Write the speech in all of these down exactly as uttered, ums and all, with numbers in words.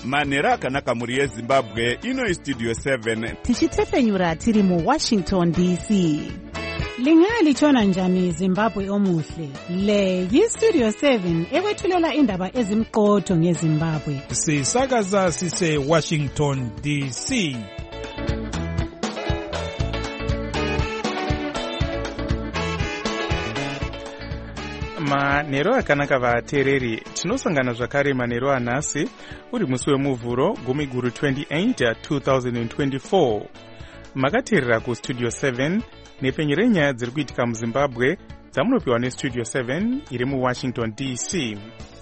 manhero akanaka mhuri yezimbabwe. Ino istudio seven tichitefenyura tiri muwashington D C. Lingalitshona njani Zimbabwe omuhle? Le yistudio seven ekwethulela indaba ezimqotho ngeZimbabwe. Sisakaza sise Washington D C. Manhero akanaka vateereri, tinosangana zvakare manhero anhasi uri musi wemuvhuro gumi guru twenty-eight two thousand twenty-four. Makateerera kustudio seven nepenyu renyaya dziri kuitika muZimbabwe dzamunopiwa nestudio seven iri muWashington D C.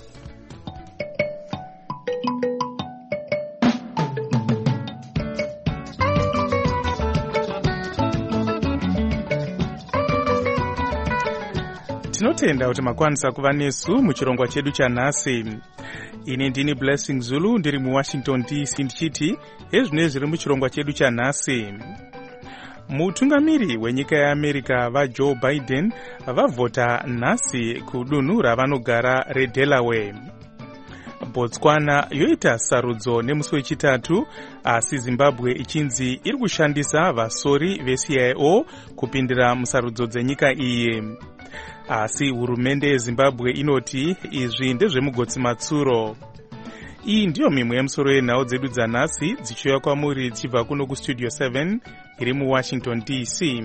Tinotenda kuti makwanisa kuva nesu muchirongwa chedu chanhasi. Ini ndini Blessing Zulu ndiri muWashington D C ndichiti ezvine zviri muchirongwa chedu chanhasi. Mutungamiri wenyika yeAmerica vaJoe Biden vavhota nhasi kudunhu ravanogara reDelaware. Botswana yoita sarudzo nemusi wechitatu, asi Zimbabwe ichinzi iri kushandisa vasori veC I O kupindira musarudzo dzenyika iyi. Asi hurumende yeZimbabwe inoti izvi ndezvemugotsi matsuro. Iyi ndiyo mimwe yemusoro yenhau dzedu dzanhasi dzichiuya kwamuri dzichibva kuno kustudio seven iri muWashington D C.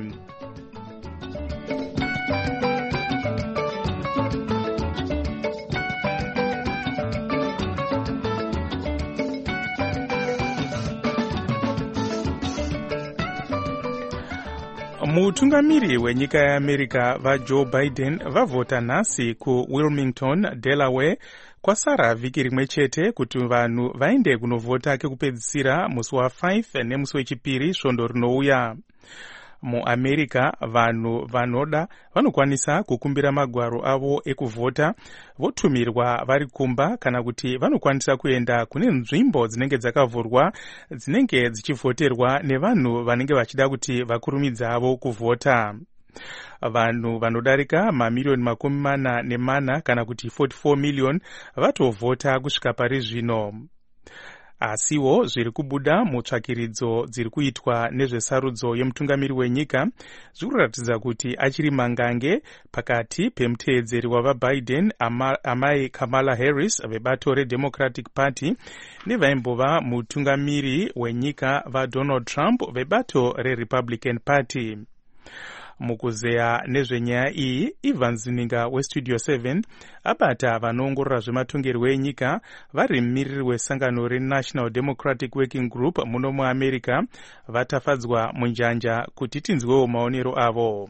Mutungamiri wenyika yeAmerica vaJoe Biden vavhota nhasi kuWilmington, Delaware, kwasara vhiki rimwe chete kuti vanhu vaende kunovhota kekupedzisira musi wa5 nemusi wechipiri svondo rinouya. MuAmerica vanhu vanoda vanokwanisa kukumbira magwaro avo ekuvhota votumirwa vari kumba, kana kuti vanokwanisa kuenda kune nzvimbo dzinenge dzakavhurwa dzinenge dzichivhoterwa nevanhu vanenge vachida kuti vakurumidza avo kuvhota. Vanhu vanodarika mamiliyoni makumi mana nemana kana kuti forty-four million vatovhota kusvika pari zvino. Asiwo zviri kubuda mutsvakiridzo dziri kuitwa nezvesarudzo yemutungamiri wenyika zviri kuratidza kuti achiri mangange pakati pemuteedzeri wavaBiden amai Kamala Harris vebato reDemocratic Party nevaimbova mutungamiri wenyika vaDonald Trump vebato reRepublican Party. Mukuzeya nezvenyaya iyi, Ivan Zininga westudio seven abata vanoongorora zvematongerwo enyika vari mumiriri wesangano reNational Democratic Working Group muno muAmerica vatafadzwa munjanja kuti tinzwewo maonero avo.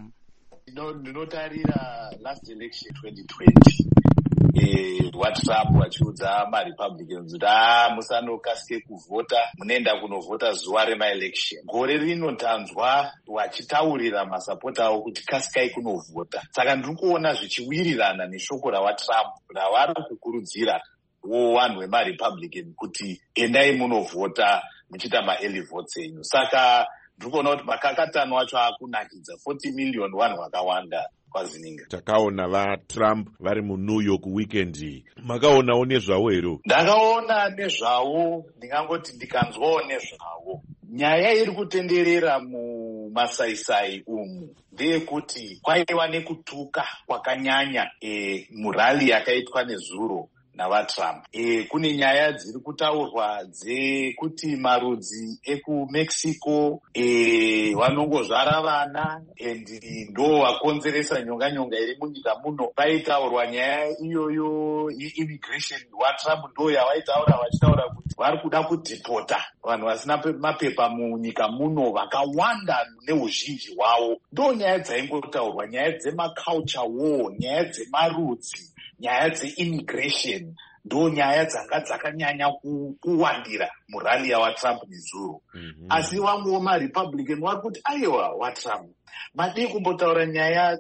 Ndinotarira last election twenty twenty eh WhatsApp wachiudza maRepublicans kuti ah musanokasike kuvhota, munoenda kunovhota zuva remaelection. Gore rino tanzwa wachitaurira masapota awo kuti kasikai kunovhota. Saka ndiri kuona zvichiwirirana neshoko rawaTrump ravari kukurudzira wo vanhu vemaRepublican kuti endai munovhota muchiita maearly votes enyu. Saka ndiri kuona kuti makakatano wacho akunakidza forty million vanhu vakawanda. Takaona vaTrump vari muNew York weekend. Makaonawo nezvawo here? Ndakaona nezvawo, ndingangoti ndikanzwawo nezvawo. Nyaya iri kutenderera mumasaisai umu ndeyekuti kwaiva nekutuka kwakanyanya e, murali yakaitwa nezuro navaTrump. E, kune nyaya dziri kutaurwa dzekuti marudzi ekuMexico e, vanongozvara vana endi ndo vakonzeresa nyonga nyonga iri munyika muno. Paitaurwa nyaya iyoyo immigration, vaTrump ndo yavaitaura vachitaura kuti vari kuda kudhipota vanhu vasina mapepa munyika muno vakawanda neuzhinji hwavo. Ndo nyaya dzaingotaurwa, nyaya dzemaculture war, nyaya dzemarudzi, nyaya dzeimmigration ndo nyaya dzanga dzakanyanya kuwandira murali yawaTrump nezuro. Mm-hmm. Asi vamwe vemaRepublican vari kuti aiwa waTrump madei kumbotaura nyaya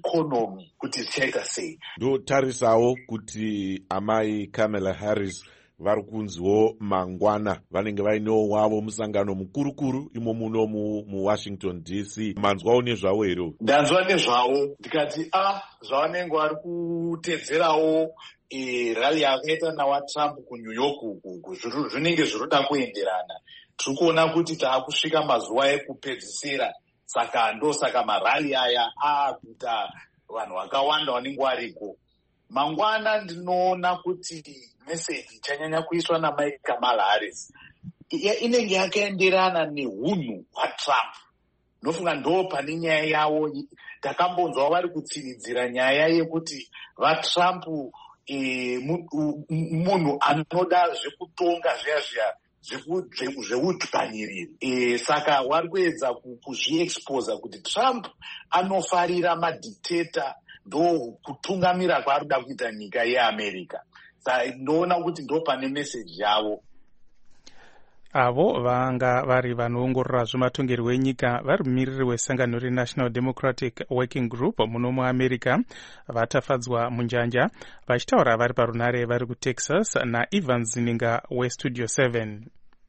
dzeeconomy kuti zvichaita sei. Ndotarisawo kuti amai Kamala Harris vari kunziwo mangwana vanenge vainewo wavo musangano mukurukuru imo muno muwashington D C. manzwawo nezvavo here? ndanzwa nezvavo ndikati a zvavanenge vari kutedzerawo e, rally yakaita nawatrump kunew york uku zvinenge zviroda kuenderana. tiri kuona kuti taakusvika mazuva ekupedzisira, saka ndosaka marali aya aakuita vanhu vakawanda vanenge variko. mangwana ndinoona kuti meseji ichanyanya kuiswa namike Kamala Harris inenge yakaenderana neunhu hwatrump. nofunga ndo pane nyaya yavo. takambonzwa vari kutsiridzira nyaya yekuti vatrump e, munhu anoda zvekutonga zviya zviya zveudzvanyiriri. E, saka wari kuedza kuzviexposa kuti Trump anofarira madictator ndo kutungamira kwaari kuda kuita nyika yeAmerica. Saka ndoona kuti ndo pane meseji yavo. avo vanga vari vanoongorora zvematongerwo enyika vari mumiriri wesangano reNational Democratic Working Group muno muamerica vatafadzwa munjanja vachitaura vari parunare vari kuTexas naEvans Zininga weStudio seven.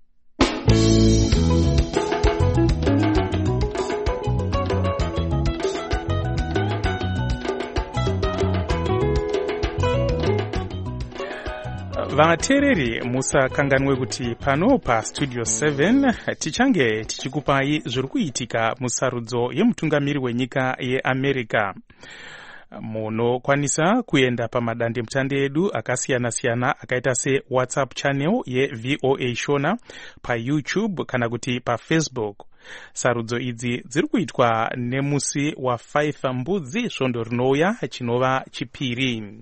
vateereri musakanganwe kuti pano paStudio seven tichange tichikupai zviri kuitika musarudzo yemutungamiri wenyika yeAmerica. munokwanisa kuenda pamadandemutande edu akasiyana-siyana akaita seWhatsApp channel yeV O A Shona, paYouTube kana kuti paFacebook. sarudzo idzi dziri kuitwa nemusi wafive mbudzi svondo rinouya chinova chipiri.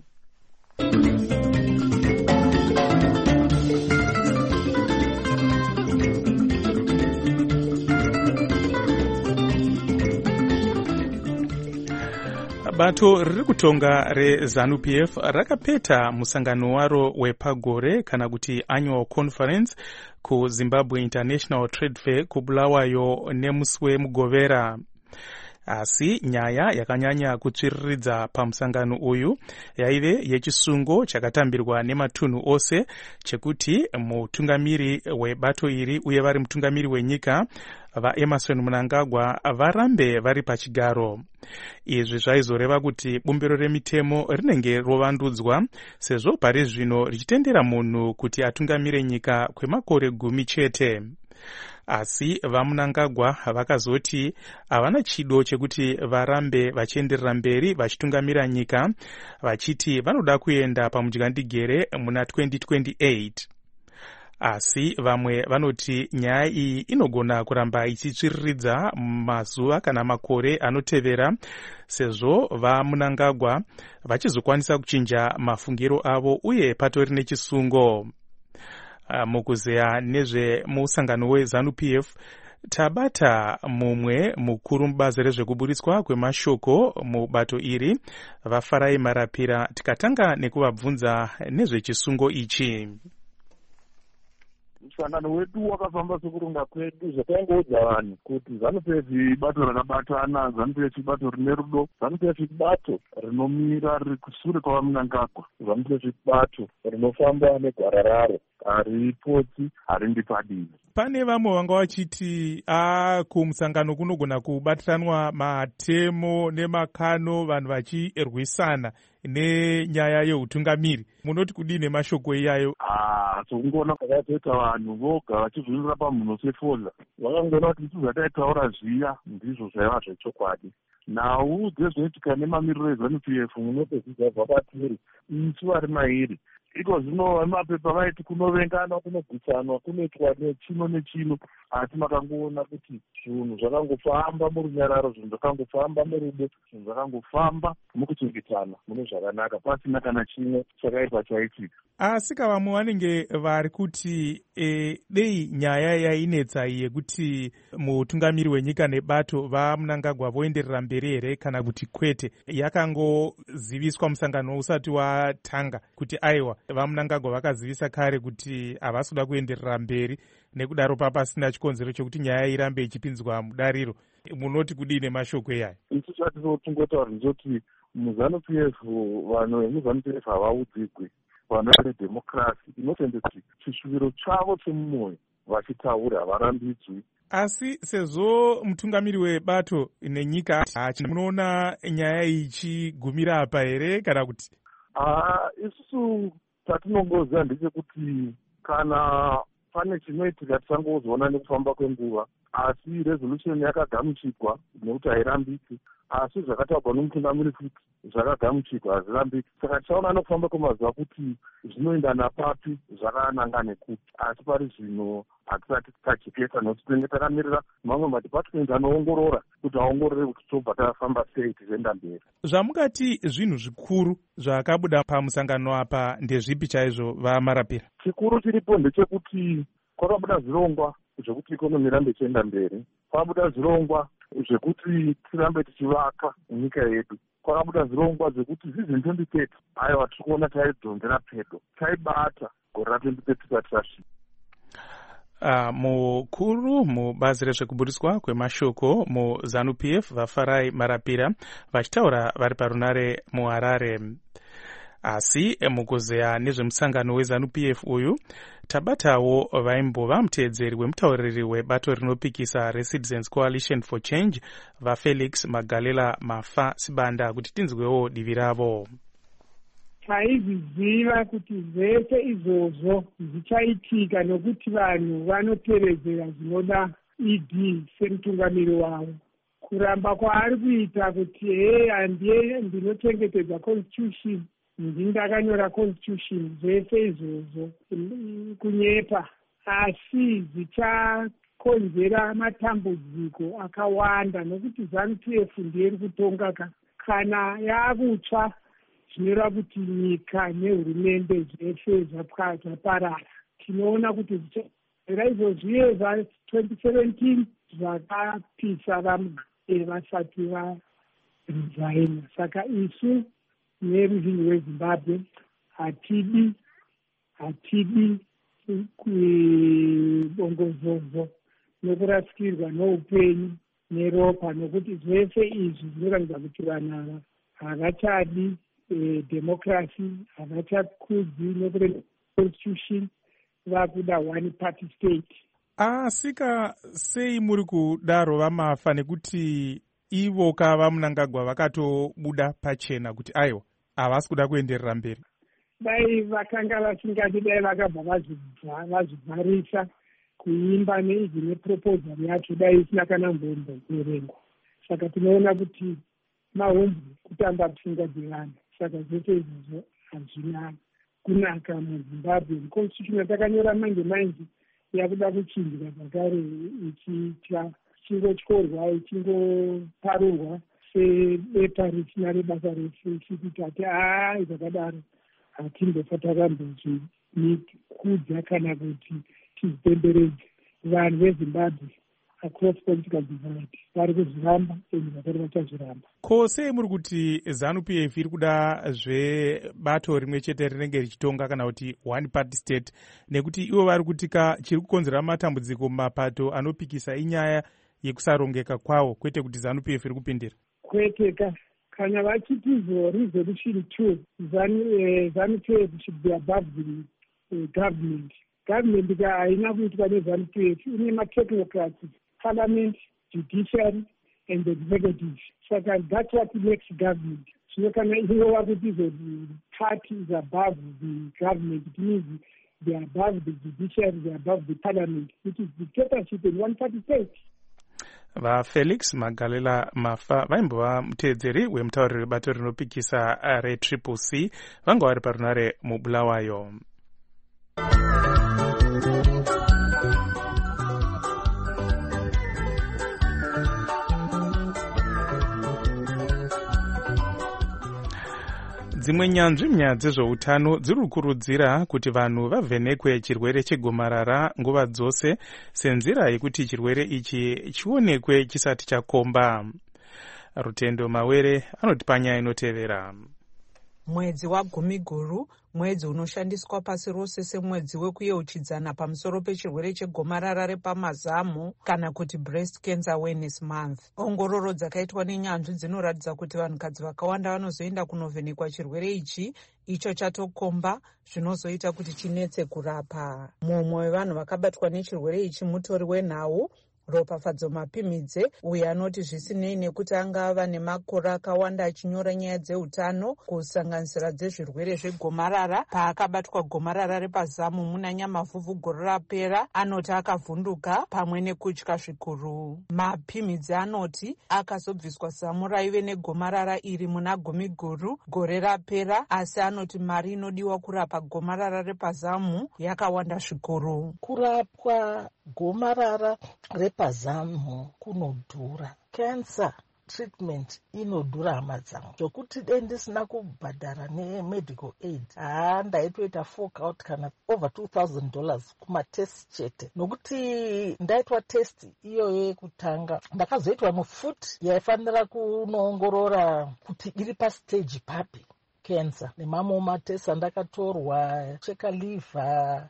bato riri kutonga reZANU P F rakapeta musangano waro wepagore kana kuti annual conference kuZimbabwe International Trade Fair kuBulawayo nemusi wemugovera. asi nyaya yakanyanya kutsviriridza pamusangano uyu yaive yechisungo chakatambirwa nematunhu ose chekuti mutungamiri webato iri uye vari mutungamiri wenyika vaEmerson Mnangagwa varambe vari pachigaro. izvi zvaizoreva kuti bumbiro remitemo rinenge rovandudzwa sezvo pari zvino richitendera munhu kuti atungamire nyika kwemakore gumi chete. asi vaMnangagwa vakazoti havana chido chekuti varambe vachienderera mberi vachitungamira nyika, vachiti vanoda kuenda pamudyandegere muna twenty twenty-eight. asi vamwe vanoti nyaya iyi inogona kuramba ichitsviriridza mazuva kana makore anotevera sezvo vaMnangagwa vachizokwanisa kuchinja mafungiro avo uye patori nechisungo. Uh, mukuzeya nezvemusangano weZANU P F tabata mumwe mukuru mubazi rezvekuburitswa kwemashoko mubato iri vaFarai Marapira tikatanga nekuvabvunza nezvechisungo ichi. musangano wedu wakafamba sekuronga kwedu zvakaingoudza vanhu kuti ZANU P F ibato rakabatana, ZANU P F ibato rine rudo, ZANU P F ibato rinomira riri kusure kwavaMnangagwa, ZANU P F ibato rinofamba negwara raro, haripotsi harindi padivi. pane vamwe vanga vachiti a kumusangano kunogona kubatiranwa matemo nemakano vanhu vachirwisana nenyaya yeutungamiri. munoti kudii nemashoko iyayo? Ah, sokungoona kwakatoita vanhu voga vachizvinira pamhuno sefoza, vakangoona kuti ndizvo zvataitaura zviya ndizvo zvaiva zvechokwadi. nhau dzezvinoitika nemamiriro eZANU P F munotozvidza vapatiri isu vari mairi iko zvino mapepa vaiti kunovengana, kunogutsanwa, kunoitwa nechino nechino, asi makangoona kuti zvinhu zvakangofamba murunyararo, zvinhu zvakangofamba murudo, zvinhu zvakangofamba mukuchengetana mune zvakanaka pasina kana chimwe chakaipa chaitika. asi kavamwe vanenge vari kuti e, dei nyaya yainetsa yekuti mutungamiri wenyika nebato vaMnangagwa voenderera mberi here kana kuti kwete, yakangoziviswa musangano usati watanga kuti aiwa vaMnangagwa vakazivisa kare kuti havasi kuda kuenderera mberi, nekudaro papasina chikonzero chokuti nyaya irambe ichipinzwa mudariro. munoti kudii nemashoko iyayo? isu chatizotungotaura ndechoti muZANU P F vanhu vemuZANU P F havaudzigwi, vanoita nedhemokirasi inoita kuti chishuviro chavo chemumwoyo vachitaura havarambidzwi. Asi sezvo mutungamiri webato nenyika munoona nyaya ichigumira apa here kana kuti? Ah, isusu tatinongoziva ndechekuti kana pane chinoitika tichangozoona nekufamba kwenguva, asi resolution yakagamuchirwa nekuti hairambiki, asi zvakataurwa nomutungamiri futi zvakagamuchirwa hazvirambiki. Saka tichaona nokufamba kwemazuva kuti zvinoenda napapi, zvakananga nekuti, asi pari zvino hatisati tajekesa nokuti tinenge takamirira mamwe madhipatimenti anoongorora kuti aongorore kuti tobva tafamba sei tichienda mberi. Zvamukati zvinhu zvikuru zvakabuda pamusangano apa ndezvipi chaizvo vamarapira? Chikuru chiripo ndechekuti kwakabuda zvirongwa zvekuti ikonomi irambe ichienda mberi, kwakabuda zvirongwa zvekuti tirambe tichivaka nyika yedu, kwakabuda zvirongwa zvekuti vision twenty thirty aiwa tiri kuona taidhonzera pedo, taibata gore ra-twenty thirty tisati tasvika. Uh, mukuru mubazi rezvekuburiswa kwemashoko muZANU P F vafarai marapira vachitaura vari parunare muHarare. Asi mukuzeya nezvemusangano weZANU P F uyu tabatawo vaimbova muteedzeri wemutauriri webato rinopikisa reCitizens Coalition for Change vaFelix Magalela Mafa Sibanda kuti tinzwewo divi ravo. Taizviziva kuti zvese izvozvo zvichaitika nokuti vanhu vanotevedzera zvinoda E D semutungamiri wavo. Kuramba kwaari kuita kuti hei handiye ndinochengetedza constitution, ndindakanyora constitution, zvese izvozvo kunyepa, asi zvichakonzera matambudziko akawanda nokuti ZANU P F ndiye iri kutonga kana yakutsva zvinoreva kuti nyika nehurumende zvese zvaparara. Tinoona kuti zvichaera izvozvo iye zva-twenty seventeen zvakapisa vamugare vasati varesigna. Saka isu neruzhinji rweZimbabwe hatidi hatidi kubongozozo nokurasikirwa noupenyu neropa, nokuti zvese izvi zvinoratidza kuti vanhu ava havachadi E, democracy, havachakudzi nokureda constitution, vakuda one party state. Asika sei muri kudaro vamafa nekuti ivo kava Mnangagwa vakatobuda pachena kuti aiwa havasi kuda kuenderera mberi? Dai vakanga vasingati, dai vakabva vazvibvarisa kuimba neizvi neproposal yacho, dai isina kana mbomboverengwa. Saka tinoona kuti mahombo kutamba pfungwa dzevanhu. Saka zvese izvozvo hazvina kunaka muZimbabwe. Constitution yatakanyora manje manje yakuda kuchinjwa zvakare, ichiitwa ichingotyorwa ichingoparurwa sebepa risina rebasa rese, ichiti ati aa zvakadaro hatimbofa takambozvikudza kana kuti tizipemberedze. Vanhu veZimbabwe across political divide vari kuzviramba ende vakati vachazviramba. Ko sei muri kuti ZANU P F iri kuda zvebato rimwe chete rinenge richitonga kana kuti one party state, nekuti ivo vari kutika chiri kukonzera matambudziko mumapato anopikisa inyaya yekusarongeka kwawo, kwete kuti ZANU P F iri kupindira? Kweteka, kana vachiti zo resolution two, ZANU P F should be above the uh, government. Government haina kuitwa neZANU P F, ine matechnocrats, parliament, judiciary and the executive. So that's what makes government. So kana inova kuti the party is above the government, it means they are above the judiciary, they are above the parliament, which is dictatorship in one party state. VaFelix Magalela Mafa vaimbova muteedzeri wemutauriri webato rinopikisa retriple C vanga vari parunare muBulawayo. Dzimwe nyanzvi munyaya dzezveutano dziri kukurudzira kuti vanhu vavhenekwe chirwere chegomarara nguva dzose senzira yekuti chirwere ichi chionekwe chisati chakomba. Rutendo Mawere anotipanya inotevera. Mwedzi waGumiguru, mwedzi unoshandiswa pasi rose semwedzi wekuyeuchidzana pamusoro pechirwere chegomarara repamazamu kana kuti breast cancer awareness month. Ongororo dzakaitwa nenyanzvi dzinoratidza kuti vanhukadzi vakawanda vanozoenda kunovhenekwa chirwere ichi, icho chatokomba zvinozoita kuti chinetse kurapa. Mumwe wevanhu vakabatwa nechirwere ichi mutori wenhau Ropafadzo Mapimidze, uyo anoti zvisinei nekuti angava nemakore akawanda achinyora nyaya dzeutano kusanganisira dzezvirwere zvegomarara, paakabatwa gomarara repazamu muna Nyamavhuvhu gore rapera, anoti akavhunduka pamwe nekutya zvikuru. Mapimidze anoti akazobviswa zamu raive negomarara iri muna Gumiguru gore rapera, asi anoti mari inodiwa kurapa gomarara repazamu yakawanda zvikuru. Kurapwa gomarara repazamu kunodhura. Cancer treatment inodhura hama dzangu, zvokuti dai ndisina kubhadhara nemedical aid haa ndaitoita fork out kana over two thousand dollars kumatest chete, nokuti ndaitwa test iyoyo yekutanga ndakazoitwa mufuti yaifanira kunoongorora kuti iri pastage papi cancer, nemamwe matesi andakatorwa cheka liver,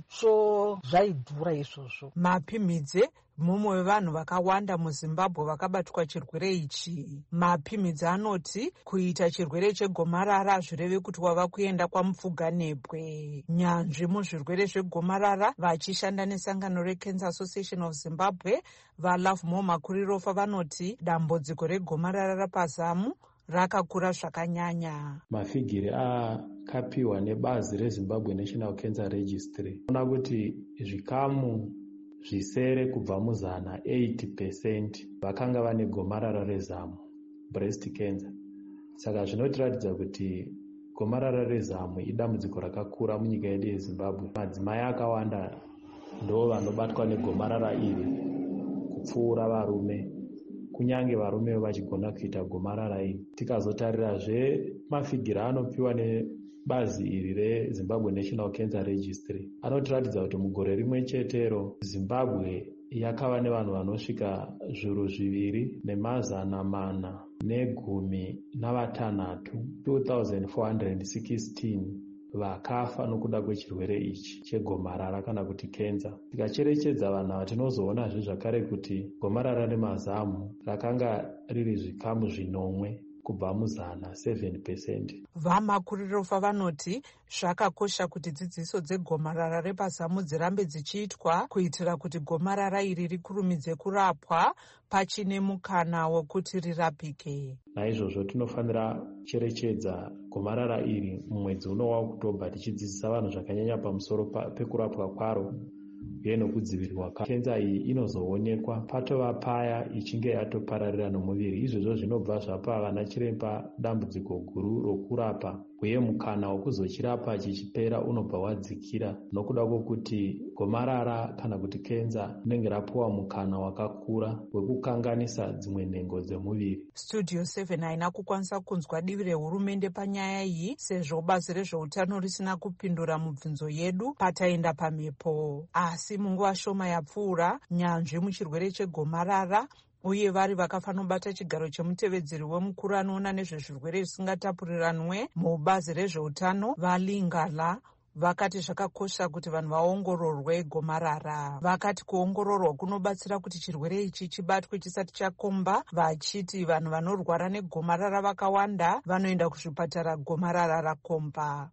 icho zvaidhura izvozvo. Mapimidze mumwe wevanhu vakawanda muZimbabwe vakabatwa chirwere ichi. Mapimidze anoti kuita chirwere chegomarara zvireve kuti wava kuenda kwamupfuganebwe. Nyanzvi muzvirwere zvegomarara vachishanda nesangano reCancer Association of Zimbabwe, vaLove More Makurirofa, vanoti dambudziko regomarara repazamu rakakura zvakanyanya. Mafigiri akapiwa nebazi reZimbabwe National Cancer Registry ona kuti zvikamu zvisere kubva muzana eighty percent vakanga vane gomarara rezamu, breast cancer. Saka zvinotiratidza kuti gomarara rezamu idambudziko rakakura munyika yedu yeZimbabwe. Madzimai akawanda ndo vanobatwa negomarara iri kupfuura varume, kunyange varume vachigona kuita gomarara iri. Tikazotarirazve mafigiri anopiwa nebazi iri reZimbabwe National Cancer Registry anotiratidza kuti mugore rimwe chetero Zimbabwe yakava nevanhu vanosvika zviuru zviviri nemazana mana negumi navatanhatu, two thousand four hundred sixteen vakafa nokuda kwechirwere ichi chegomarara kana kuti kenza. Tikacherechedza vanhu ava tinozoonazve zvakare kuti gomarara remazamu rakanga riri zvikamu zvinomwe kubva muzana seven percent. VaMakurirofa vanoti zvakakosha kuti dzidziso dzegomarara repazamu dzirambe dzichiitwa kuitira kuti gomarara iri rikurumidze kurapwa pachine mukana wokuti rirapike. Naizvozvo tinofanira cherechedza gomarara iri mumwedzi uno waOktobha tichidzidzisa vanhu zvakanyanya pamusoro pekurapwa kwaro uye nokudzivirirwa. Kenza iyi inozoonekwa patova paya ichinge yatopararira nomuviri. Izvozvo zvinobva zvapa vana chiremba dambudziko guru rokurapa uye mukana wokuzochirapa chichipera unobva wadzikira nokuda kwokuti gomarara kana kuti kenza rinenge rapuwa mukana wakakura wekukanganisa dzimwe nhengo dzemuviri. Studio seven haina kukwanisa kunzwa divi rehurumende panyaya iyi sezvo bazi rezveutano risina kupindura mubvunzo yedu pataenda pamhepo. Asi munguva shoma yapfuura, nyanzvi muchirwere chegomarara uye vari vakafanobata chigaro chemutevedzeri wemukuru anoona nezvezvirwere zvisingatapuriranwe mubazi rezveutano vaLingala vakati zvakakosha kuti vanhu vaongororwe gomarara. Vakati kuongororwa kunobatsira kuti chirwere ichi chibatwe chisati chakomba, vachiti vanhu vanorwara negomarara vakawanda vanoenda kuzvipatara gomarara rakomba.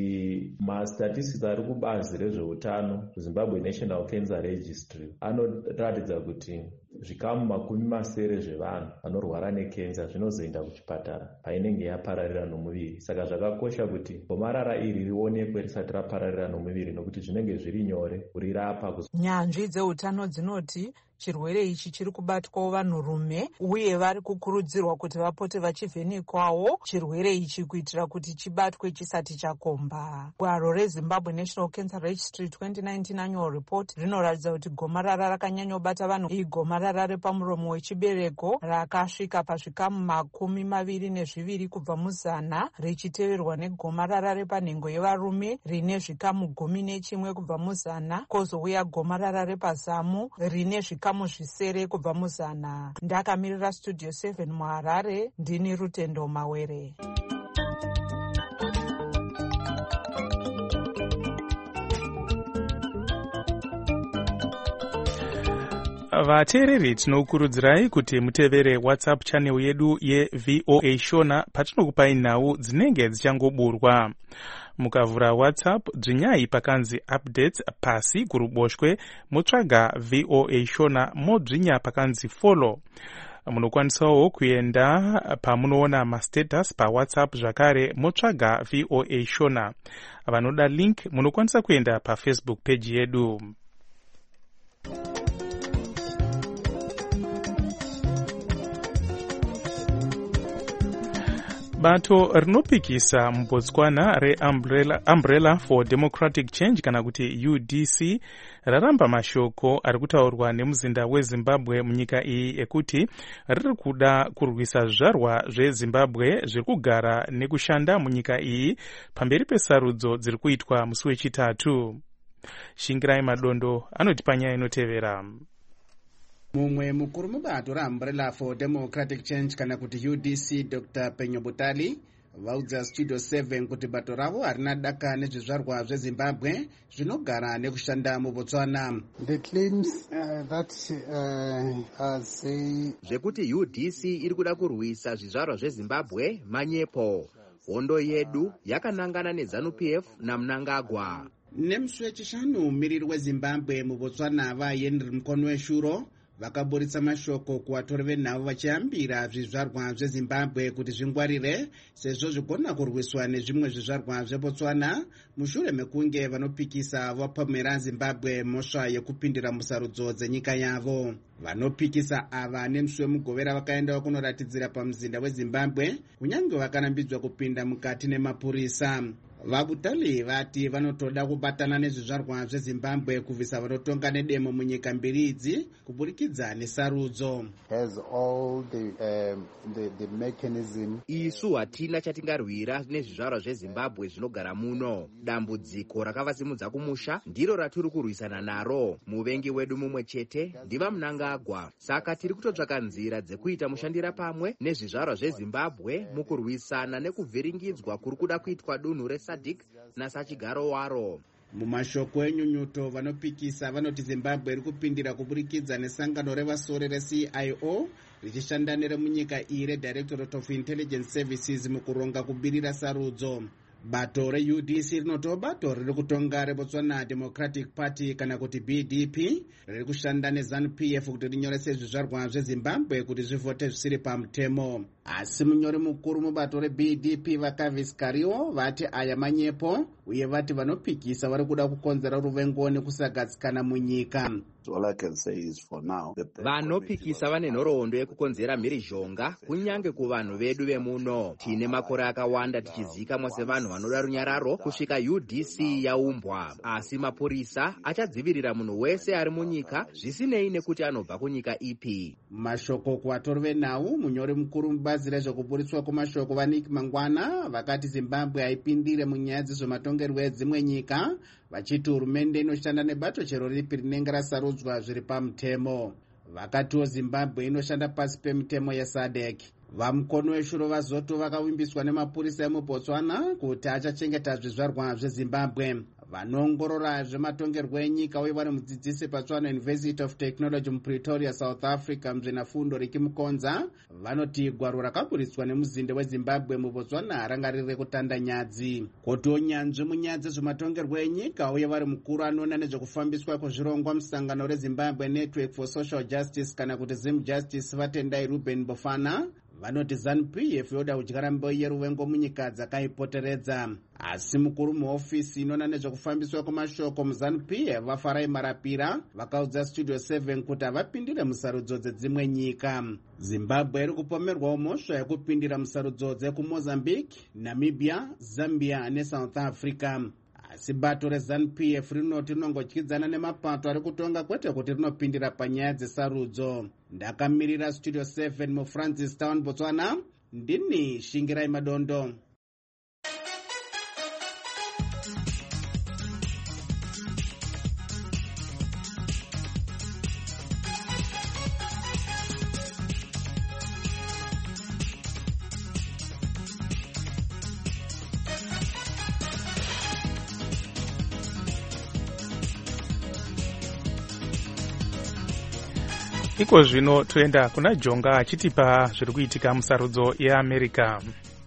Mastatistics ari kubazi rezveutano Zimbabwe National Cancer Registry anoratidza kuti zvikamu makumi masere zvevanhu vanorwara nekenza zvinozoenda kuchipatara painenge yapararira nomuviri. Saka zvakakosha kuti gomarara iri rionekwe risati rapararira nomuviri nokuti zvinenge zviri nyore kurirapa. Nyanzvi dzeutano dzinoti chirwere ichi chiri kubatwawo vanhurume uye vari kukurudzirwa kuti vapote vachivhenekwawo chirwere ichi kuitira kuti chibatwe chisati chakomba. Gwaro reZimbabwe National Cancer Registry twenty nineteen Annual Report rinoratidza kuti gomarara rakanyanyobata vanhu igomarara repamuromo wechibereko rakasvika pazvikamu makumi maviri nezviviri kubva muzana, richiteverwa negomarara repanhengo yevarume rine zvikamu gumi nechimwe kubva muzana, kozouya gomarara repazamu rine zvikamu kamu zvisere kubva muzana. Ndakamirira Studio seven muHarare, ndini Rutendo Mawere. vateereri tinokurudzirai kuti mutevere whatsapp channel yedu yevoa shona patinokupai nhau dzinenge dzichangoburwa. Mukavhura whatsapp dzvinyai pakanzi updates pasi kuruboshwe motsvaga voa shona modzvinya pakanzi follow. Munokwanisawo kuenda pamunoona mastatus pawhatsapp zvakare motsvaga voa shona. Vanoda link munokwanisa kuenda pafacebook page yedu. Bato rinopikisa muBotswana re-Umbrella for Democratic Change kana kuti U D C raramba mashoko ari kutaurwa nemuzinda weZimbabwe munyika iyi ekuti riri kuda kurwisa zvizvarwa zveZimbabwe zviri kugara nekushanda munyika iyi pamberi pesarudzo dziri kuitwa musi wechitatu. Shingirai Madondo anotipa nyaya inotevera. Mumwe mukuru mubato raUmbrella for Democratic Change kana kuti U D C Doctor Penyo Butali vaudza Studio seven kuti bato ravo harina daka nezvizvarwa zveZimbabwe zvinogara nekushanda muBotswana. The claims uh, that uh, are say zvekuti U D C iri kuda kurwisa zvizvarwa zveZimbabwe manyepo. Hondo yedu yakanangana neZANU-P F naMnangagwa. Nemusi wechishanu mumiriri weZimbabwe muBotswana vaHenry Mkonweshuro vakaburitsa mashoko kuvatori venhau vachiyambira zvizvarwa zveZimbabwe kuti zvingwarire sezvo zvigona kurwiswa nezvimwe zvizvarwa zveBotswana mushure mekunge vanopikisa vapomera Zimbabwe mhosva yekupindira musarudzo dzenyika yavo. Vanopikisa ava nemusi wemugovera vakaendawo kunoratidzira pamuzinda weZimbabwe kunyange vakarambidzwa kupinda mukati nemapurisa. Vabutali vati vanotoda kubatana nezvizvarwa zveZimbabwe kuvisa vanotonga nedemo munyika mbiri idzi kuburikidza nesarudzo. Has all the, um, the, the mechanism. Isu hatina chatingarwira nezvizvarwa zveZimbabwe zvinogara muno. Dambudziko rakavasimudza kumusha ndiro ratiri kurwisana naro. Muvengi wedu mumwe chete ndiva Mnangagwa. Saka tiri kutotsvaka nzira dzekuita mushandira pamwe nezvizvarwa zveZimbabwe mukurwisana nekuvhiringidzwa kuri kuda kuitwa dunhu reSADC nasachigaro waro. Mumashoko enyunyuto vanopikisa vanoti Zimbabwe iri kupindira kuburikidza nesangano revasori reC I O richishanda neremunyika iyi reDirectorate of Intelligence Services mukuronga kubirira sarudzo. Bato reU D C rinoto bato riri kutonga reBotswana Democratic Party kana kuti B D P riri kushanda neZANU-P F kuti rinyorese zvizvarwa zveZimbabwe kuti zvivhote zvisiri pamutemo. Asi munyori mukuru mubato reB D P vaKavis Kariwo vati aya manyepo uye vati vanopikisa vari kuda kukonzera ruvengo nekusagadzikana munyika. Vanopikisa vane nhoroondo yekukonzera mhirizhonga kunyange kuvanhu vedu vemuno. Tine makore akawanda tichizikamwa sevanhu vanoda runyararo kusvika U D C yaumbwa, asi mapurisa achadzivirira munhu wese ari munyika zvisinei nekuti anobva kunyika ipi. Mashoko kuvatori venhau munyori mukuru mubazi rezvekuburitswa kwemashoko vaNick Mangwana vakati Zimbabwe haipindire munyaya dzezvematongerwo edzimwe nyika vachiti hurumende inoshanda nebato chero ripi rinenge rasarudzwa zviri pamutemo. Vakatiwo Zimbabwe inoshanda pasi pemutemo yeSADC. Vamkonweshuro vazoto vakavimbiswa nemapurisa emuBotswana kuti achachengeta zvizvarwa zveZimbabwe. Vanongorora zvematongerwo enyika uye vari mudzidzisi paTshwane University of Technology muPretoria, South Africa, muzvinafundo Riki Mukonza vanoti gwaro rakaburitswa nemuzinde weZimbabwe muBotswana ranga riri kutanda nyadzi. Kuti unyanzvi munyaya dzezvematongerwo enyika uye vari mukuru anoona nezvekufambiswa kwezvirongwa musangano reZimbabwe Network for Social Justice kana kuti Zim Justice vatendai Ruben Bofana vanoti ZANU-P F yoda kudyara mbeu yeruvengo munyika dzakaipoteredza. Asi mukuru muofisi inoona nezvekufambiswa kwemashoko muZANU-P F vaFarai Marapira vakaudza Studio seven kuti havapindire musarudzo dzedzimwe nyika. Zimbabwe iri kupomerwawo mhosva yekupindira musarudzo dzekuMozambique, Namibia, Zambia neSouth Africa. Asi bato reZANU-P F rinoti rinongotyidzana nemapato ari kutonga kwete kuti rinopindira panyaya dzesarudzo. Ndakamirira Studio seven muFrancistown, Botswana, ndini Shingirai Madondo. iko zvino toenda kuna Jonga achitipa zviri kuitika musarudzo yeAmerica.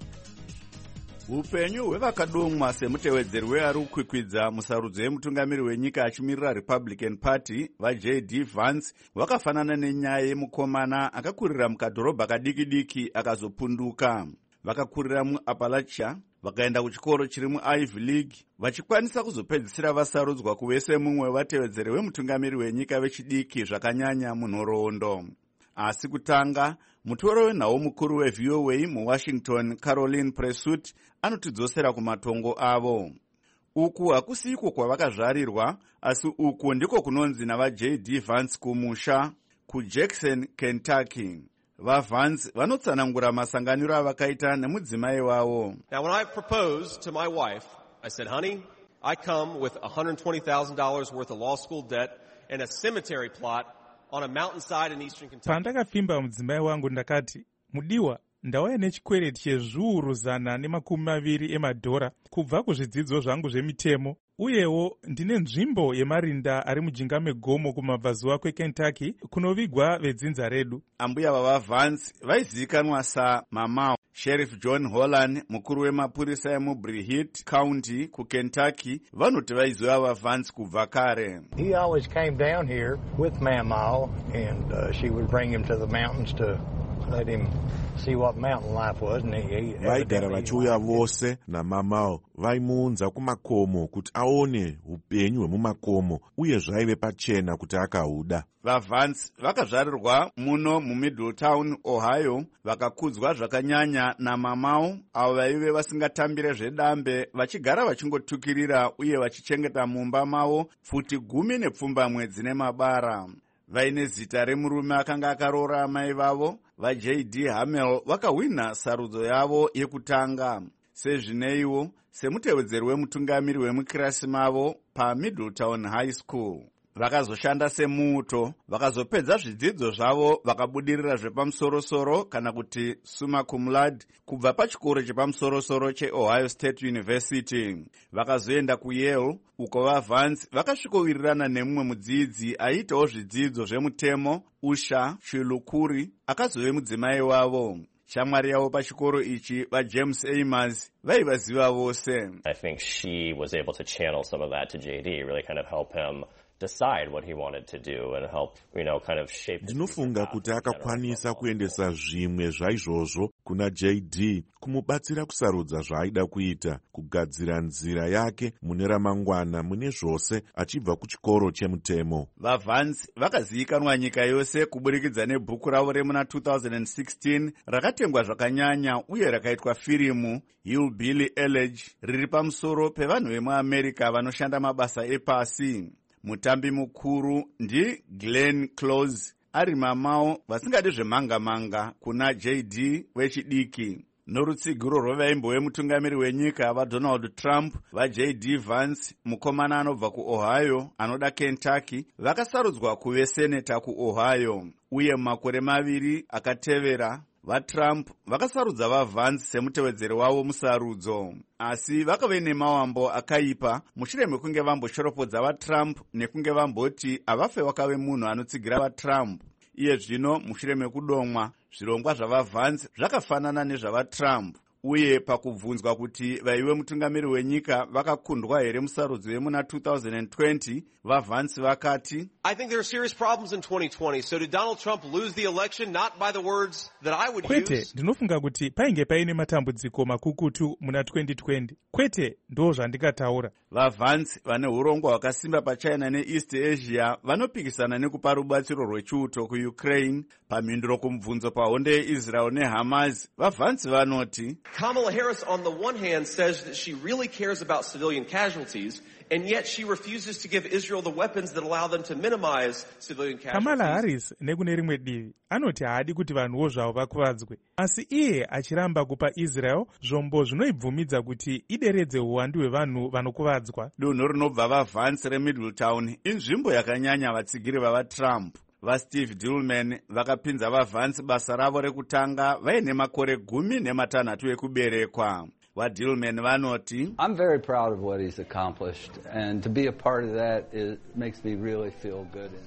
Upenyu hwevakadomwa semutevedzeri weari kukwikwidza musarudzo yemutungamiri wenyika achimirira Republican Party vaJ D Vance vakafanana nenyaya yemukomana akakurira mukadhorobha kadiki-diki akazopunduka. Vakakurira muAppalachia, vakaenda kuchikoro chiri muIvy League, vachikwanisa kuzopedzisira vasarudzwa kuve semumwe wevatevedzeri wemutungamiri wenyika vechidiki zvakanyanya munhoroondo. Asi kutanga, mutoro wenhau mukuru weV O A muWashington Caroline Presut anotidzosera kumatongo avo. Uku hakusiko kwavakazvarirwa, asi uku ndiko kunonzi navaJ D Vance kumusha kuJackson, Kentucky. VaVance vanotsanangura masanganiro avakaita nemudzimai wavo. Now when I proposed to my wife, I said, "Honey, I come with one hundred twenty thousand dollars worth of law school debt and a cemetery plot on a mountainside in eastern Kentucky." Pandakapfimba mudzimai wangu ndakati, mudiwa, ndauya nechikwereti chezviuru zana nemakumi maviri emadhora kubva kuzvidzidzo zvangu zvemitemo, uyewo ndine nzvimbo yemarinda ari mujinga megomo kumabvazuva kweKentucky kunovigwa vedzinza redu. Ambuya vavaVance vaizivikanwa saMamau. Sheriff John Holland, mukuru wemapurisa emuBreathitt County kuKentucky, vanoti vaiziva vaVance kubva kare. He always came down here with Mamau and uh, she would bring him to the mountains to let him see what mountain life was. And he, vaigara vachiuya vose naMamau, vaimuunza kumakomo kuti aone upenyu hwemumakomo uye zvaive pachena kuti akahuda. VaVance vakazvarirwa muno muMiddletown, Ohio, vakakudzwa zvakanyanya naMamau, avo vaive vasingatambire zvedambe, vachigara vachingotukirira uye vachichengeta mumba mavo futi gumi nepfumbamwe dzine mabara. Vaine zita remurume akanga akaroora amai vavo, vaJ D Hamel vakahwina sarudzo yavo yekutanga. Sezvineiwo, semutevedzeri wemutungamiri wemukirasi mavo paMiddletown High School. Vakazoshanda semuuto, vakazopedza zvidzidzo zvavo vakabudirira zvepamusoro-soro kana kuti summa cum laude kubva pachikoro chepamusoro-soro cheOhio State University. Vakazoenda kuYale, uko vaVance vakasvikowirirana nemumwe mudzidzi aiitawo zvidzidzo zvemutemo, Usha Chilukuri, akazove mudzimai wavo. Shamwari yavo pachikoro ichi vaJames Amos vaivaziva vose. I think she was able to channel some of that to J D, really kind of help him decide what he wanted to do and help, you know, kind of shape. Ndinofunga kuti akakwanisa kuendesa zvimwe zvaizvozvo kuna J D, kumubatsira kusarudza zvaaida kuita, kugadzira nzira yake mune ramangwana mune zvose achibva kuchikoro chemutemo. VaVance vakazivikanwa nyika yose kuburikidza nebhuku ravo remuna two thousand sixteen rakatengwa zvakanyanya uye rakaitwa firimu, Hillbilly Elegy, riri pamusoro pevanhu vemuAmerica vanoshanda mabasa epasi. Mutambi mukuru ndi Glenn Close, ari Mamau vasingadi zvemanga-manga kuna J D wechidiki. Norutsigiro rwevaimbo wemutungamiri wenyika vaDonald Trump, vaJ D Vance, mukomana anobva kuOhio anoda Kentucky, vakasarudzwa kuve seneta kuOhio. Uye makore maviri akatevera, vaTrump vakasarudza vaVance semutevedzeri wavo musarudzo. Asi vakave nemawambo akaipa mushure mekunge vamboshoropodza vaTrump nekunge vamboti havafe wakave munhu anotsigira vaTrump. Iye zvino mushure mekudomwa, zvirongwa zvavaVance zvakafanana nezvavaTrump. Uye pakubvunzwa kuti vaive mutungamiri wenyika vakakundwa here musarudzo yemuna two thousand twenty, vaVance vakati, I think there are serious problems in twenty twenty. So did Donald Trump lose the election not by the words that I would kwete, use? ndinofunga kuti painge paine matambudziko makukutu muna twenty twenty. Kwete, ndo zvandikataura. VaVance vane urongwa hwakasimba paChina neEast Asia vanopikisana nekupa rubatsiro rwechiuto kuUkraine. Pamhinduro kumubvunzo pahondo yeIsrael neHamas, vaVance vanoti, Kamala Harris on the one hand says that she really cares about civilian casualties, and yet she refuses to give Israel the weapons that allow them to minimize civilian casualties. Kamala Harris nekune rimwe divi anoti haadi kuti vanhuwo zvavo vakuvadzwe, asi iye achiramba kupa Israel zvombo zvinoibvumidza kuti ideredze uwandu hwevanhu vanokuvadzwa. Dunhu rinobva vaVance reMiddletown inzvimbo yakanyanya vatsigiri vavaTrump. VaSteve Dillman vakapinza vaVance basa ravo rekutanga vaine makore gumi nematanhatu ekuberekwa. VaDillman vanoti, I'm very proud of what he's accomplished, and to be a part of that is, makes me really feel good.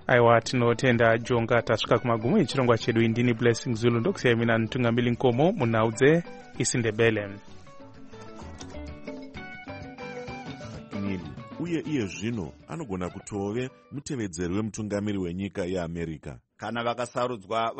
aiwa tinotenda jonga. Tasvika kumagumo echirongwa chedu. Indini Blessing Zulu ndokusiyai mina mutungamiri nkomo munhau dzeIsindebele. Uye iye zvino anogona kutove mutevedzeri wemutungamiri wenyika yeAmerica kana vakasarudzwa